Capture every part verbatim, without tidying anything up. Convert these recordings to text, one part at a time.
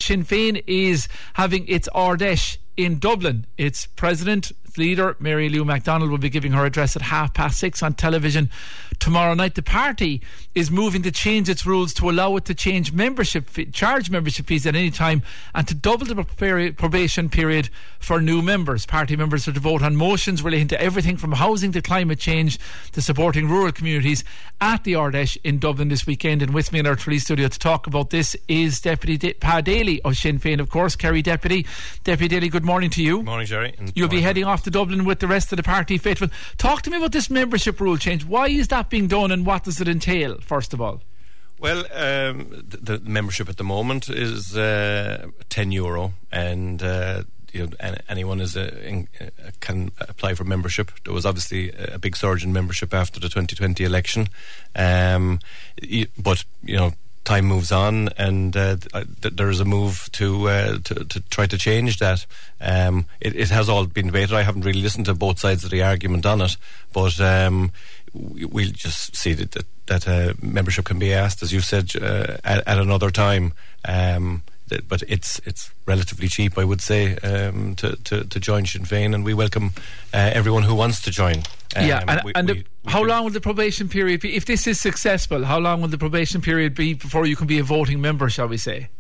Sinn Féin is having its Ardèche in Dublin. Its president, leader, Mary Lou McDonald, will be giving her address at half past six on television tomorrow night. The party is moving to change its rules to allow it to change membership fee, charge membership fees at any time, and to double the probation period for new members. Party members are to vote on motions relating to everything from housing to climate change to supporting rural communities at the Ardèche in Dublin this weekend. And with me in our Tralee studio to talk about this is Deputy De- Pa Daly of Sinn Féin, of course. Kerry Deputy. Deputy Daly, good morning to you. Good morning, Jerry. And You'll morning. be heading off to Dublin with the rest of the party faithful. Talk to me about this membership rule change. Why is that being done, and what does it entail, first of all? Well, um, the, the membership at the moment is uh, ten euro, and uh, you know, anyone is uh, in, uh, can apply for membership. There was obviously a big surge in membership after the twenty twenty election, um, but you know, time moves on, and uh, th- there is a move to, uh, to to try to change that. Um, it, it has all been debated. I haven't really listened to both sides of the argument on it, but um, we'll just see that that, that uh, membership can be asked, as you said, uh, at, at another time. Um, th- but it's it's relatively cheap, I would say, um, to, to to join Sinn Féin, and we welcome uh, everyone who wants to join. Um, yeah, and, we, and the, we, we how do. long will the probation period be? If this is successful, how long will the probation period be before you can be a voting member, shall we say?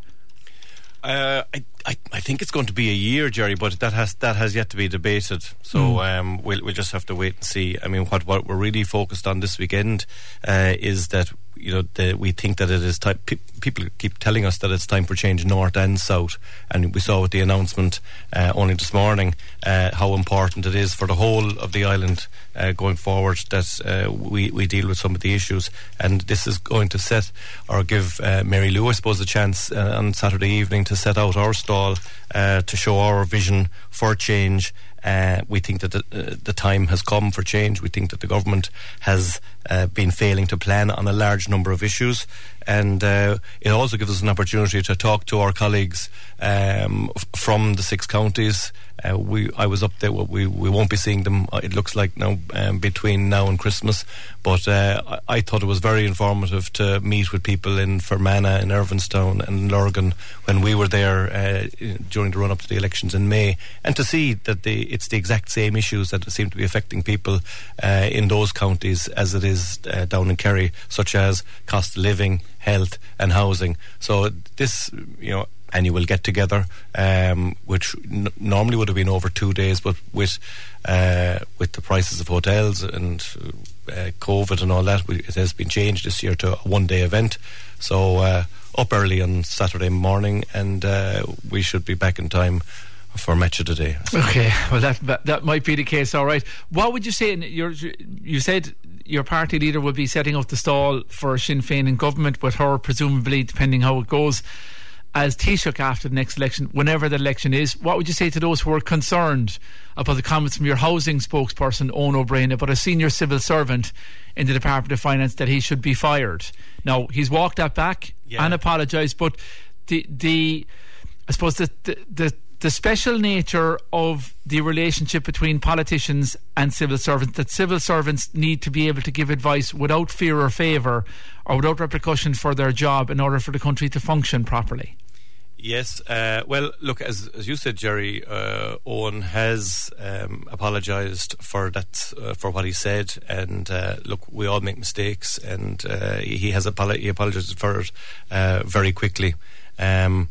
Uh, I, I I think it's going to be a year, Jerry, but that has that has yet to be debated. So Mm. um, we'll we'll just have to wait and see. I mean, what what we're really focused on this weekend uh, is that, you know, the, we think that it is time. Pe- people keep telling us that it's time for change north and south, and we saw with the announcement uh, only this morning uh, how important it is for the whole of the island uh, going forward that uh, we we deal with some of the issues, and this is going to set or give uh, Mary Lou, I suppose, a chance uh, on Saturday evening to set out our stall uh, to show our vision for change. Uh, we think that the, uh, the time has come for change. We think that the government has uh, been failing to plan on a large number of issues, and uh, it also gives us an opportunity to talk to our colleagues um, f- from the six counties. Uh, we, I was up there. We we won't be seeing them, it looks like, now um, between now and Christmas. But uh, I, I thought it was very informative to meet with people in Fermanagh, in Irvinstown, and Lurgan when we were there uh, during the run up to the elections in May, and to see that the, it's the exact same issues that seem to be affecting people uh, in those counties as it is uh, down in Kerry, such as cost of living, health, and housing. So this, you know, annual get together, um, which n- normally would have been over two days, but with uh, with the prices of hotels and uh, COVID and all that, we, it has been changed this year to a one day event. So uh, up early on Saturday morning, and uh, we should be back in time for match of the day. Okay, well that, that that might be the case. All right, what would you say? You're, you said your party leader will be setting up the stall for Sinn Féin in government, with her presumably, depending how it goes, as Taoiseach after the next election, whenever the election is. What would you say to those who are concerned about the comments from your housing spokesperson, Owen O'Brien, about a senior civil servant in the Department of Finance, that he should be fired? Now, he's walked that back yeah. and apologised, but the the I suppose the the, the the special nature of the relationship between politicians and civil servants, that civil servants need to be able to give advice without fear or favour or without repercussion for their job in order for the country to function properly. Yes, uh, well, look, as as you said, Jerry, uh, Owen has um, apologised for that, uh, for what he said, and uh, look, we all make mistakes, and uh, he has apolo- he apologised for it uh, very quickly. Um,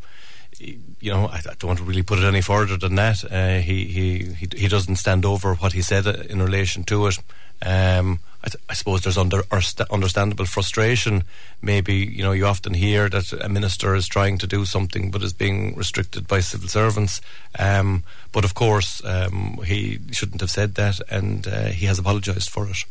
you know, I, I don't want to really put it any further than that. Uh, he, he he he doesn't stand over what he said in relation to it. Um, I, th- I suppose there's under understandable frustration. Maybe, you know, you often hear that a minister is trying to do something but is being restricted by civil servants. Um, but of course, um, he shouldn't have said that, and uh, he has apologised for it.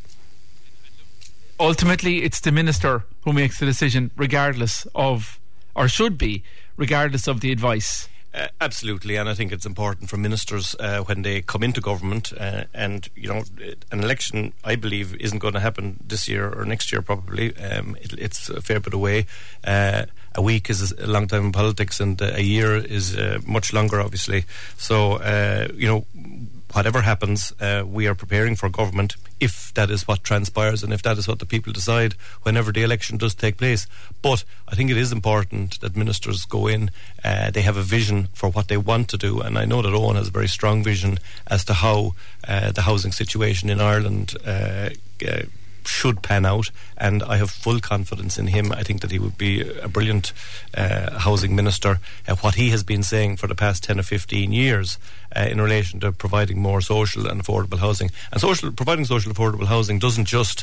Ultimately, it's the minister who makes the decision, regardless of, or should be, regardless of the advice. Uh, absolutely, and I think it's important for ministers uh, when they come into government, uh, and you know, an election, I believe, isn't going to happen this year or next year probably. Um, it, it's a fair bit away. Uh, a week is a long time in politics, and uh, a year is uh, much longer, obviously. So, uh, you know, whatever happens, uh, we are preparing for government if that is what transpires and if that is what the people decide whenever the election does take place. But I think it is important that ministers go in, uh, they have a vision for what they want to do, and I know that Owen has a very strong vision as to how uh, the housing situation in Ireland uh, uh, should pan out, and I have full confidence in him. I think that he would be a brilliant uh, housing minister. Uh, what he has been saying for the past ten or fifteen years uh, in relation to providing more social and affordable housing, and social providing social affordable housing doesn't just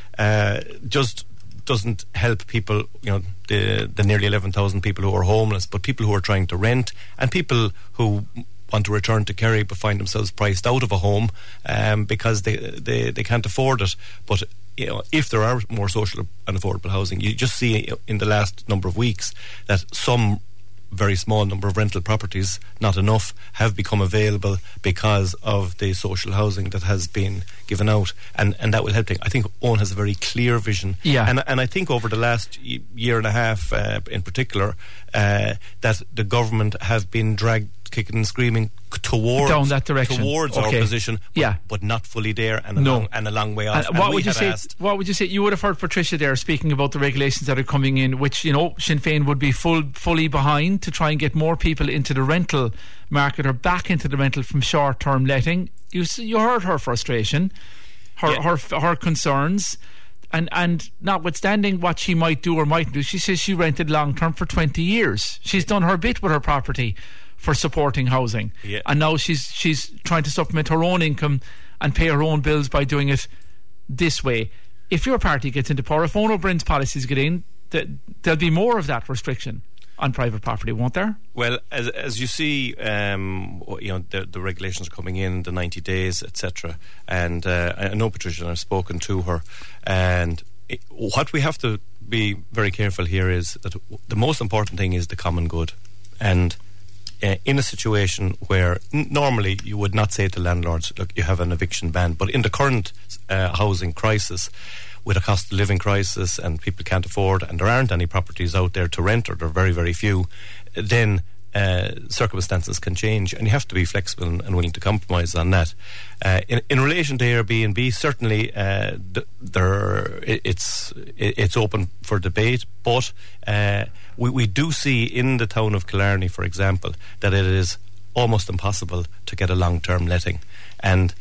uh, just doesn't help people, you know, the the nearly eleven thousand people who are homeless, but people who are trying to rent and people who want to return to Kerry but find themselves priced out of a home um, because they, they they can't afford it. But you know, if there are more social and affordable housing, you just see in the last number of weeks that some very small number of rental properties, not enough, have become available because of the social housing that has been given out, and, and that will help things. I think Owen has a very clear vision, yeah. and and I think over the last year and a half, uh, in particular, uh, that the government have been dragged kicking and screaming towards down that direction, towards okay. our position, but, yeah. but not fully there, and a, no. long, and a long way off. And what and would you say? Asked, what would you say? You would have heard Patricia there speaking about the regulations that are coming in, which, you know, Sinn Féin would be full fully behind to try and get more people into the rental market or back into the rental from short-term letting. You you heard her frustration, her yeah. her her concerns. And and notwithstanding what she might do or mightn't do, she says she rented long term for twenty years. She's done her bit with her property for supporting housing, yeah. and now she's she's trying to supplement her own income and pay her own bills by doing it this way. If your party gets into power, if Eoin Ó Broin's policies get in, th- there'll be more of that restriction on private property, won't there? Well, as as you see, um, you know, the, the regulations are coming in, the ninety days, et cetera. And uh, I know Patricia, and I've spoken to her, and it, what we have to be very careful here is that the most important thing is the common good. And uh, in a situation where n- normally you would not say to landlords, look, you have an eviction ban, but in the current uh, housing crisis, with a cost of living crisis and people can't afford, and there aren't any properties out there to rent, or there are very, very few, then uh, circumstances can change, and you have to be flexible and, and willing to compromise on that. Uh, in, in relation to Airbnb, certainly uh, th- there it, it's it, it's open for debate, but uh, we, we do see in the town of Killarney, for example, that it is almost impossible to get a long-term letting, and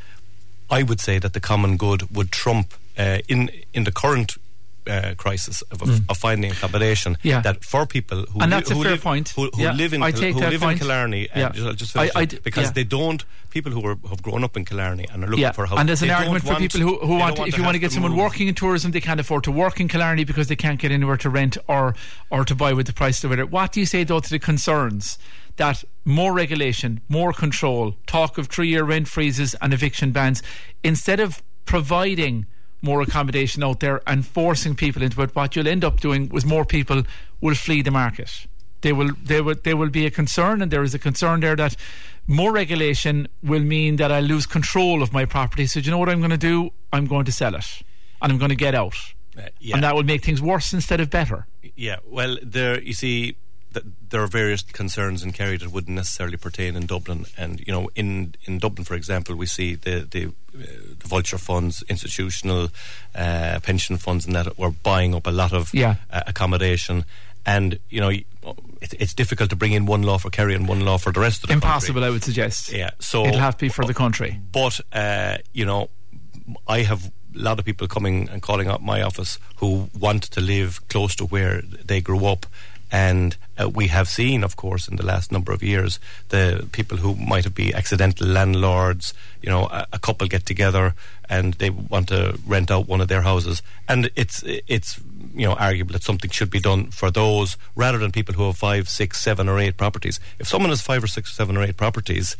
I would say that the common good would trump uh, in in the current uh, crisis of, mm. of finding accommodation. Yeah. That for people who and li- that's a who fair live, point. who, who yeah. live in I Kil- take who that live point. in Killarney, yeah. and just, I'll just finish I, I that, d- because yeah. they don't. People who are, have grown up in Killarney and are looking yeah. for a house. And there's an they argument for want, people who, who want, want if to you want to get to someone move. working in tourism, they can't afford to work in Killarney because they can't get anywhere to rent or or to buy with the price of it. What do you say though to the concerns that more regulation, more control, talk of three-year rent freezes and eviction bans, instead of providing more accommodation out there and forcing people into it, what you'll end up doing was more people will flee the market. They will, they will, there will be a concern, and there is a concern there that more regulation will mean that I lose control of my property. So do you know what I'm going to do? I'm going to sell it, and I'm going to get out, uh, yeah. and that will make things worse instead of better. Yeah, well, there you see. Th- there are various concerns in Kerry that wouldn't necessarily pertain in Dublin, and you know, in, in Dublin, for example, we see the the, uh, the vulture funds, institutional uh, pension funds, and that were buying up a lot of yeah. uh, accommodation, and you know, it, it's difficult to bring in one law for Kerry and one law for the rest of the Impossible, country. I would suggest. Yeah, so it'll have to be for the country. But uh, you know, I have a lot of people coming and calling up my office who want to live close to where they grew up. And uh, we have seen, of course, in the last number of years, the people who might have been accidental landlords, you know, a, a couple get together and they want to rent out one of their houses. And it's, it's you know, arguable that something should be done for those rather than people who have five, six, seven or eight properties. If someone has five or six, seven or eight properties,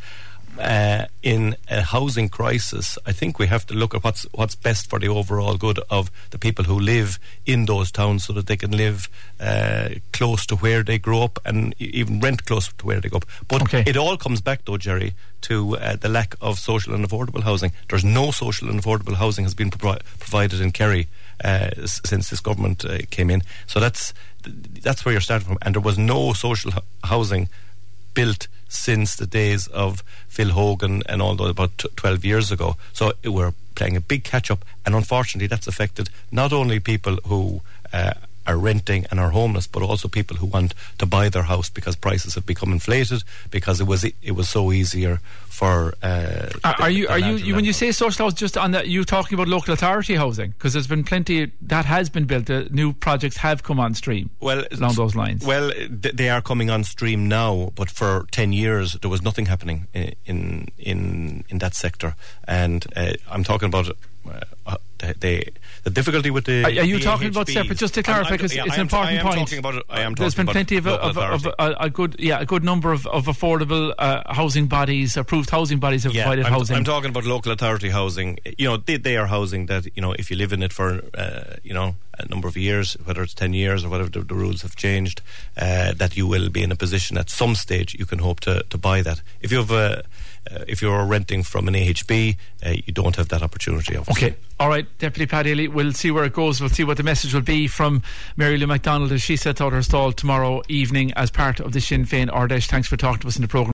Uh, in a housing crisis, I think we have to look at what's what's best for the overall good of the people who live in those towns, so that they can live uh, close to where they grew up and even rent close to where they grew up. But okay. it all comes back, though, Jerry, to uh, the lack of social and affordable housing. There's no social and affordable housing has been pro- provided in Kerry uh, s- since this government uh, came in. So that's th- that's where you're starting from. And there was no social h- housing built since the days of Phil Hogan and all those about twelve years ago. So we're playing a big catch-up, and unfortunately that's affected not only people who uh, are renting and are homeless, but also people who want to buy their house because prices have become inflated, because it was it was so easier for. Uh, are, are you are you, you when you landlords. say social house, just on that, you talking about local authority housing? Because there's been plenty that has been built. Uh, new projects have come on stream. Well, along those lines. Well, th- they are coming on stream now, but for ten years there was nothing happening in in in, in that sector, and uh, I'm talking about. Uh, the, the difficulty with the are, are you the talking A H Bs, about separate? Just to clarify, because yeah, it's an an important I am point. Talking about it, I am There's talking been plenty of, about of, of, of a, a good, yeah, a good number of, of affordable uh, housing bodies, approved housing bodies have yeah, provided I'm, housing. I'm talking about local authority housing. You know, they, they are housing that, you know, if you live in it for uh, you know a number of years, whether it's ten years or whatever the, the rules have changed, uh, that you will be in a position at some stage you can hope to, to buy that. If you have a Uh, if you're renting from an A H B, uh, you don't have that opportunity. Obviously. Okay, all right, Deputy Paddy Ely, we'll see where it goes. We'll see what the message will be from Mary Lou MacDonald as she sets out her stall tomorrow evening as part of the Sinn Féin Ardèche. Thanks for talking to us in the programme.